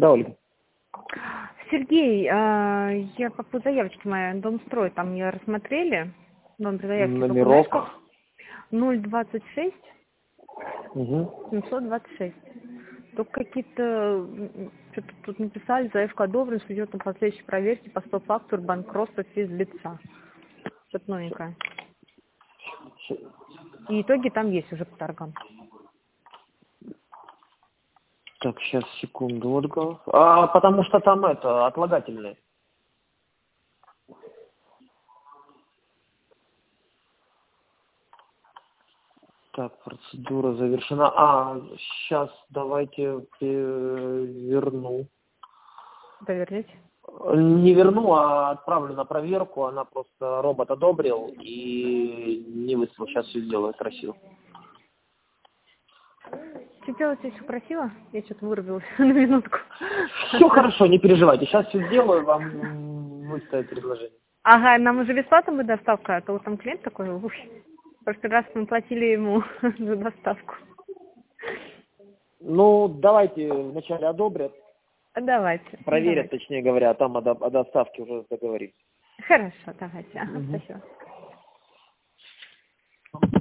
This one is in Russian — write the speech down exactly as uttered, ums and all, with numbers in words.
Да, Ольга. Сергей, а, я по поводу заявочки моей, Домстрой, там ее рассмотрели, номер заявки Номерок. документов ноль двадцать шесть Угу. семьсот двадцать шесть. Только какие-то, м, что-то тут написали, заявка одобрена, с учетом последующей проверки по стоп-факту банкротства физлица. Что-то новенькое. И итоги там есть уже по торгам. Так, сейчас, секунду, Ольга. А, потому что там это, отлагательные. Так, процедура завершена. А, сейчас давайте э, верну. Доверните. Не верну, а отправлю на проверку. Она просто робот одобрил и не выслал. Сейчас все сделаю красиво. Что делаете, все красиво? Я что-то вырубилась на минутку. Все хорошо, не переживайте. Сейчас все сделаю, вам выставят предложение. Ага, нам уже бесплатно будет доставка, а то вот там клиент такой, ух, в прошлый раз мы платили ему за доставку. Ну, давайте вначале одобрят, Давайте, проверят, давайте. точнее говоря, а там о, до- о доставке уже договоримся. Хорошо, давайте. Ага, Мгм. спасибо.